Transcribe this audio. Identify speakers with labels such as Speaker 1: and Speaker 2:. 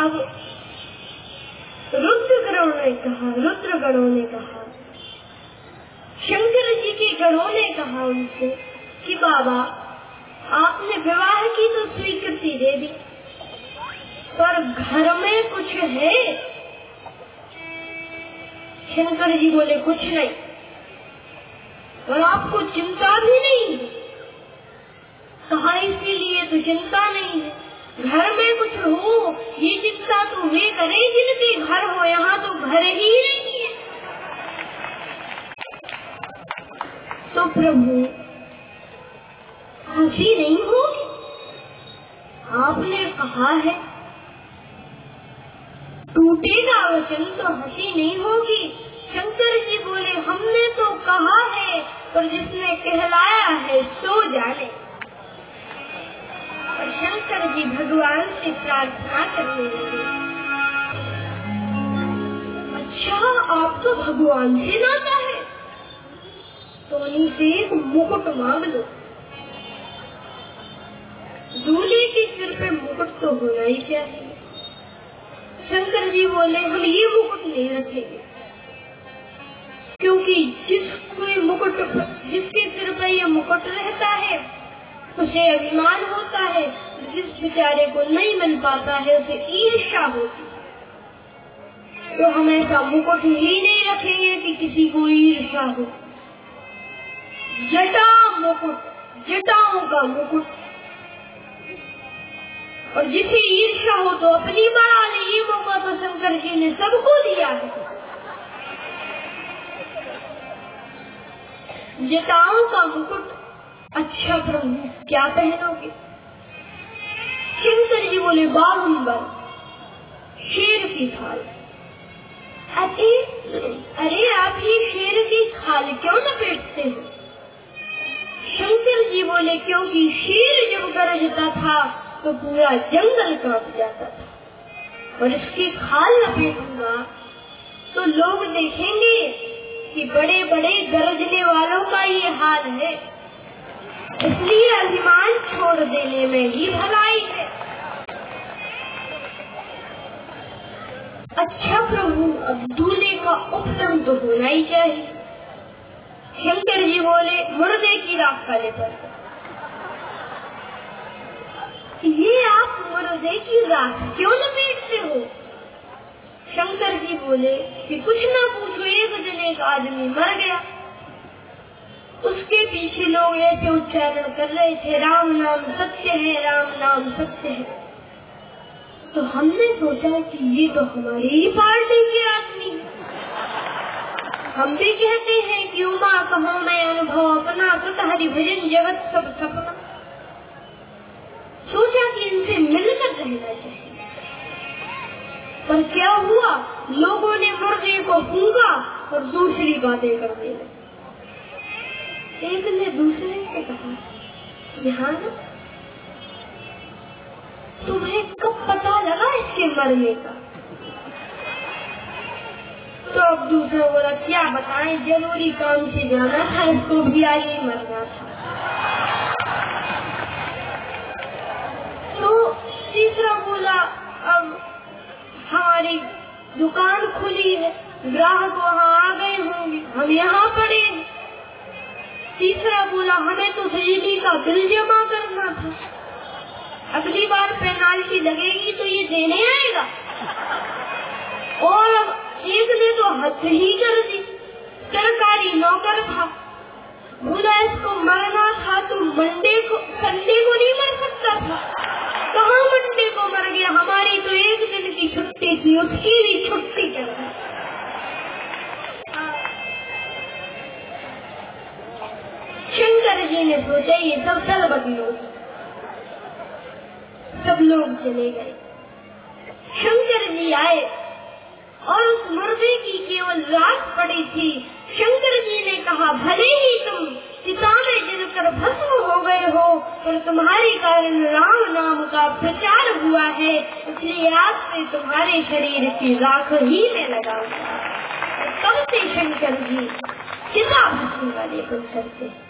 Speaker 1: अब रुद्रगणों ने कहा, शंकर जी के गणों ने कहा उनसे कि बाबा आपने विवाह की तो स्वीकृति दे दी, पर घर में कुछ है? शंकर जी बोले कुछ नहीं, और आपको चिंता भी नहीं है? कहा इसीलिए तो चिंता नहीं है, घर में कुछ हो ये चिंता तो वे करें जिनके घर हो, यहाँ तो घर ही नहीं है। तो प्रभु खुशी नहीं होगी? आपने कहा है टूटेगा वचन तो हंसी नहीं होगी। शंकर जी बोले हमने तो कहा है, पर जिसने कहलाया है सो जाने। और शंकर जी भगवान से प्रार्थना करने लगे, अच्छा आप तो भगवान से नाता है, तो उन्हीं से एक मुकुट मांग लो। दूल्हे के सिर पे मुकुट तो होना ही चाहिए। शंकर जी बोले हम ये मुकुट नहीं रखेंगे, क्योंकि जिसके सिर पर ये मुकुट रहता है उसे अभिमान होता है, जिस बेचारे को नहीं मिल पाता है उसे ईर्ष्या होती है। तो हम ऐसा मुकुट ही नहीं रखेंगे कि किसी को ईर्ष्या हो। जटा मुकुट, जटाओं का मुकुट, और जिसे ईर्ष्या हो तो अपनी बढ़ा ले। ये मौका तो शंकर जी ने सबको दिया है। जटाओं का मुकुट, अच्छा प्रभु क्या पहनोगे? शंकर जी बोले बागंबर शेर की खाल। अरे आप ये शेर की खाल क्यों लपेटते हो? शंकर जी बोले क्योंकि शेर जब गरजता था तो पूरा जंगल कांप जाता था, और इसकी खाल लपेटूंगा तो लोग देखेंगे कि बड़े बड़े गरजने वालों का ये हाल है, इसलिए अभिमान छोड़ देने में ही भलाई है। अच्छा प्रभु अब दूल्हे का उपटन तो होना ही चाहिए। शंकर जी बोले मुर्दे की राख का लेकर। ये आप मुर्दे की राख क्यों लपेटते हो? शंकर जी बोले कि कुछ ना पूछो, एक दिन एक आदमी मर गया, उसके पीछे लोग ऐसे उच्चारण कर रहे थे राम नाम सत्य है, राम नाम सत्य है। तो हमने सोचा कि ये तो हमारी ही पार्टी के आदमी है। हम भी कहते हैं कि उमा कहो मैं अनुभव अपना, कृत हरि भजन जगत सब सपना। सोचा कि इनसे मिलकर रहना चाहिए, पर क्या हुआ, लोगों ने मुर्दे को फूंका और दूसरी बातें करने लगे। एक ने दूसरे से कहा ध्यान, तुम्हें कब पता लगा इसके मरने का? तो अब दूसरा बोला क्या बताएं, जरूरी काम से जाना था, इसको भी आज ही मरना था। तो तीसरा बोला अब हमारी दुकान खुली है, ग्राहक वहाँ आ गए होंगे, हम यहाँ पड़े हैं। तीसरा बोला हमें तो बिजली का बिल जमा करना था, अगली बार पेनाल्टी लगेगी तो ये देने आएगा। और अब एक ने तो हद ही कर दी, सरकारी नौकर था, बोला इसको मरना था तो संडे को नहीं मर सकता था। कहाँ मंडे को मर गया, हमारी तो एक दिन की छुट्टी थी, उसकी भी छुट्टी चल गई। शंकर जी ने सोचा ये सब दल बदलो, सब लोग चले गए। शंकर जी आए और उस मुर्दे की केवल राख पड़ी थी। शंकर जी ने कहा भले ही तुम चिता में जलकर भस्म हो गए हो, पर तुम्हारे कारण राम नाम का प्रचार हुआ है, इसलिए आज से तुम्हारे शरीर की राख ही में लगाऊंगा। तब से शंकर जी चिता भस्म का लेकर चलते।